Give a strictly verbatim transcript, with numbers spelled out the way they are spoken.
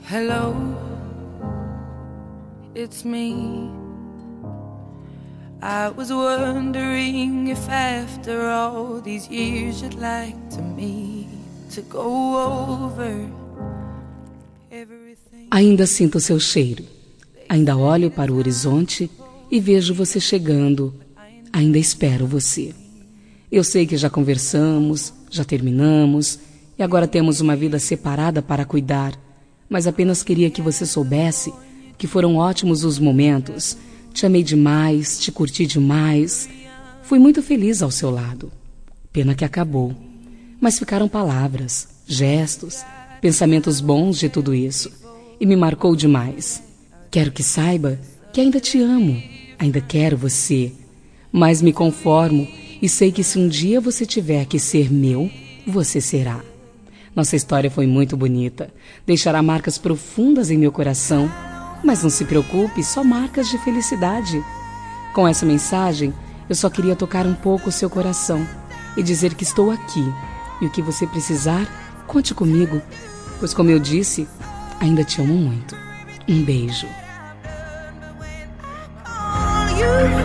Hello, it's me. I was wondering if after all these years you'd like to me to go over everything. Ainda sinto seu cheiro. Ainda olho para o horizonte e vejo você chegando. Ainda espero você. Eu sei que já conversamos, já terminamos e agora temos uma vida separada para cuidar, mas apenas queria que você soubesse que foram ótimos os momentos. Te amei demais, te curti demais. Fui muito feliz ao seu lado. Pena que acabou. Mas ficaram palavras, gestos, pensamentos bons de tudo isso. E me marcou demais. Quero que saiba que ainda te amo, ainda quero você. Mas me conformo e sei que se um dia você tiver que ser meu, você será. Nossa história foi muito bonita. Deixará marcas profundas em meu coração. Mas não se preocupe, só marcas de felicidade. Com essa mensagem, eu só queria tocar um pouco o seu coração e dizer que estou aqui. E o que você precisar, conte comigo. Pois, como eu disse, ainda te amo muito. Um beijo. You